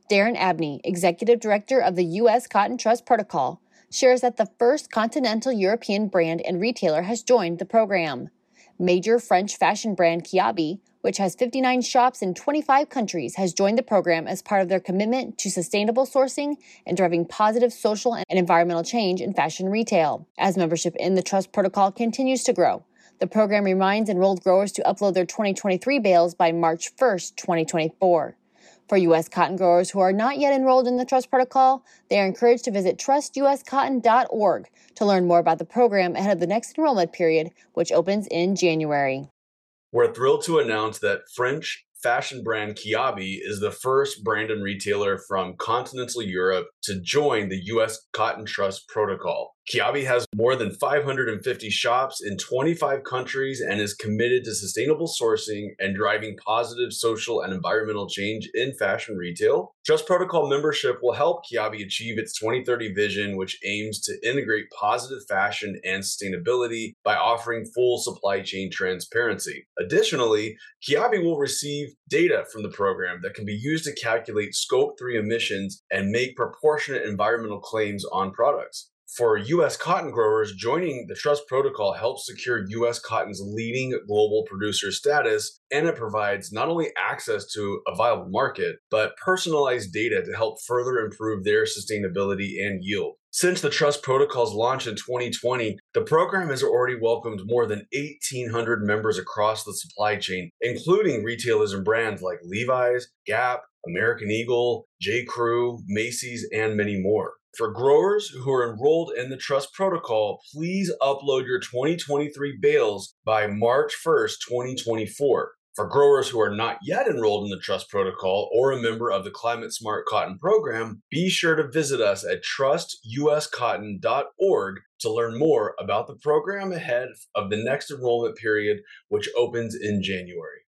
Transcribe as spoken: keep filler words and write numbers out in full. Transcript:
Darren Abney, Executive Director of the U S Cotton Trust Protocol, shares that the first continental European brand and retailer has joined the program. Major French fashion brand Kiabi, which has fifty-nine shops in twenty-five countries, has joined the program as part of their commitment to sustainable sourcing and driving positive social and environmental change in fashion retail. As membership in the Trust Protocol continues to grow, the program reminds enrolled growers to upload their twenty twenty-three bales by March first, twenty twenty-four. For U S cotton growers who are not yet enrolled in the Trust Protocol, they are encouraged to visit trust u s cotton dot org to learn more about the program ahead of the next enrollment period, which opens in January. We're thrilled to announce that French fashion brand Kiabi is the first brand and retailer from continental Europe to join the U S Cotton Trust Protocol. Kiabi has more than five hundred fifty shops in twenty-five countries and is committed to sustainable sourcing and driving positive social and environmental change in fashion retail. Trust Protocol membership will help Kiabi achieve its twenty thirty vision, which aims to integrate positive fashion and sustainability by offering full supply chain transparency. Additionally, Kiabi will receive data from the program that can be used to calculate Scope three emissions and make proportionate environmental claims on products. For U S cotton growers, joining the Trust Protocol helps secure U S cotton's leading global producer status, and it provides not only access to a viable market, but personalized data to help further improve their sustainability and yield. Since the Trust Protocol's launch in twenty twenty, the program has already welcomed more than eighteen hundred members across the supply chain, including retailers and brands like Levi's, Gap, American Eagle, J. Crew, Macy's, and many more. For growers who are enrolled in the Trust Protocol, please upload your twenty twenty-three bales by March first, twenty twenty-four. For growers who are not yet enrolled in the Trust Protocol or a member of the Climate Smart Cotton program, be sure to visit us at trust u s cotton dot org to learn more about the program ahead of the next enrollment period, which opens in January.